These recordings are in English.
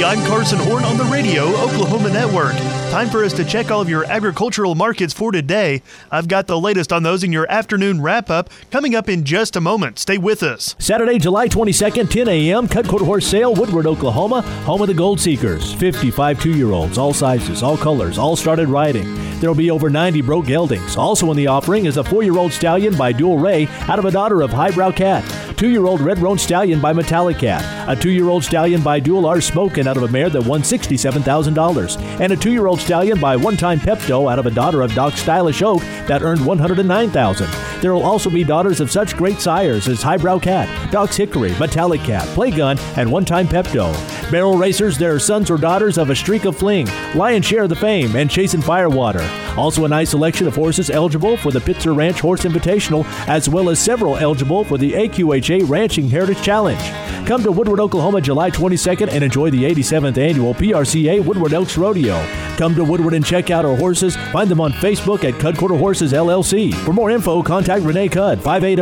I'm Carson Horn on the Radio Oklahoma Network. Time for us to check all of your agricultural markets for today. I've got the latest on those in your afternoon wrap-up coming up in just a moment. Stay with us. Saturday, July 22nd, 10 a.m., Cut Quarter Horse Sale, Woodward, Oklahoma, home of the Gold Seekers. 55 2-year-olds, all sizes, all colors, all started riding. There will be over 90 broke geldings. Also in the offering is a 4-year-old stallion by Dual Ray out of a daughter of Highbrow Cat. 2-year-old Red Roan Stallion by Metallic Cat. A 2-year-old stallion by Dual R Smokin' out of a mare that won $67,000. And a 2-year-old stallion by One Time Pepto out of a daughter of Doc Stylish Oak that earned $109,000. There will also be daughters of such great sires as Highbrow Cat, Doc's Hickory, Metallic Cat, Playgun, and One Time Pepto. Barrel racers, there are sons or daughters of A Streak of Fling, Lion Share of the Fame, and Chasin' Firewater. Also a nice selection of horses eligible for the Pitzer Ranch Horse Invitational, as well as several eligible for the AQHA Ranching Heritage Challenge. Come to Woodward, Oklahoma, July 22nd and enjoy the 87th Annual PRCA Woodward Elks Rodeo. Come to Woodward and check out our horses. Find them on Facebook at Cud Quarter Horses, LLC. For more info, contact Renee Cudd,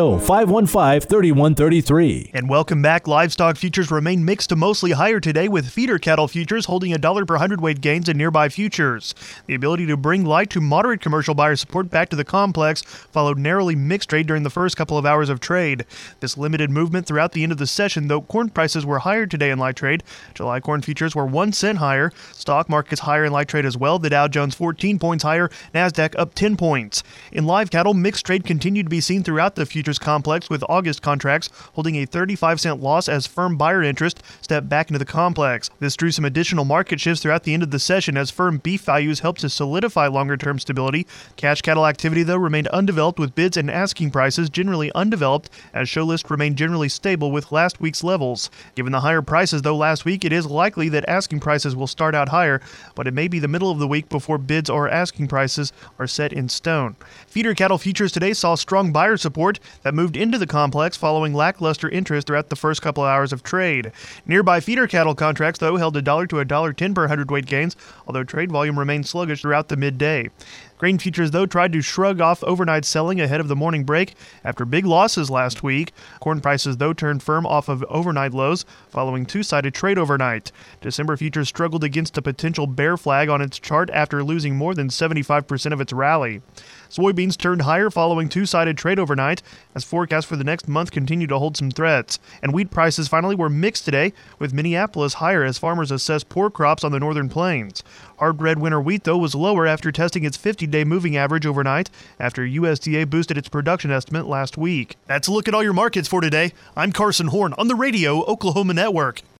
580-515-3133. And welcome back. Livestock futures remain mixed to mostly higher today, with feeder cattle futures holding $1 per hundredweight gains in nearby futures. The ability to bring light to moderate commercial buyer support back to the complex followed narrowly mixed trade during the first couple of hours of trade. This limited movement throughout the end of the session, though corn prices were higher today in light trade. July corn futures were 1 cent higher. Stock markets higher in light trade as well. The Dow Jones 14 points higher, NASDAQ up 10 points. In live cattle, mixed trade continued to be seen throughout the futures complex, with August contracts holding a 35-cent loss as firm buyer interest stepped back into the complex. This drew some additional market shifts throughout the end of the session as firm beef values helped to solidify longer-term stability. Cash cattle activity, though, remained undeveloped, with bids and asking prices generally undeveloped as show list remained generally stable with last week's levels. Given the higher prices, though, last week, it is likely that asking prices will start out higher, but it may be the middle of the week before bids or asking prices are set in stone. Feeder cattle futures today saw strong buyer support that moved into the complex following lackluster interest throughout the first couple hours of trade. Nearby feeder cattle contracts, though, held $1 to $1.10 per hundredweight gains, although trade volume remained sluggish throughout the midday. Grain futures, though, tried to shrug off overnight selling ahead of the morning break after big losses last week. Corn prices, though, turned firm off of overnight lows following two-sided trade overnight. December futures struggled against a potential bear flag on its chart after losing more than 75% of its rally. Soybeans turned higher following two-sided trade overnight as forecasts for the next month continue to hold some threats. And wheat prices finally were mixed today, with Minneapolis higher as farmers assess poor crops on the northern plains. Hard red winter wheat, though, was lower after testing its 50-day moving average overnight after USDA boosted its production estimate last week. That's a look at all your markets for today. I'm Carson Horn on the Radio Oklahoma Network.